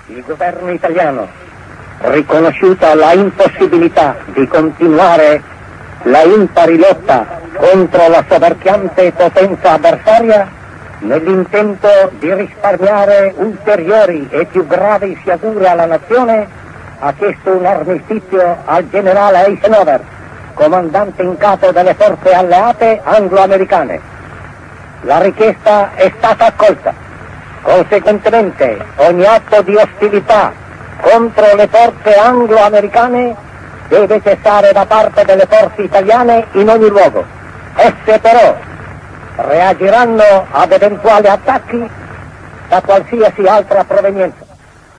Il governo italiano, riconosciuta la impossibilità di continuare la impari lotta contro la soverchiante potenza avversaria, nell'intento di risparmiare ulteriori e più gravi sciagure alla nazione, ha chiesto un armistizio al generale Eisenhower, comandante in capo delle forze alleate anglo-americane. La richiesta è stata accolta. Conseguentemente, ogni atto di ostilità contro le forze anglo-americane deve cessare da parte delle forze italiane in ogni luogo. Esse però reagiranno ad eventuali attacchi da qualsiasi altra provenienza.